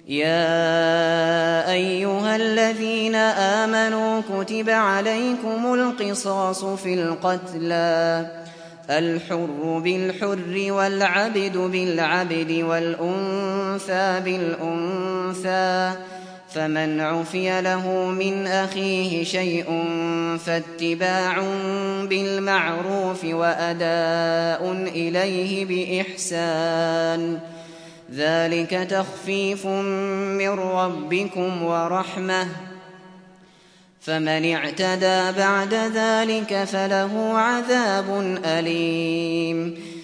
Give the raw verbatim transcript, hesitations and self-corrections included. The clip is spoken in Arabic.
يا أيها الذين آمنوا كتب عليكم القصاص في القتلى الحر بالحر والعبد بالعبد والأنثى بالأنثى فمن عفي له من أخيه شيء فاتباع بالمعروف وأداء إليه بإحسان ذلك تخفيف من ربكم ورحمة فمن اعتدى بعد ذلك فله عذاب أليم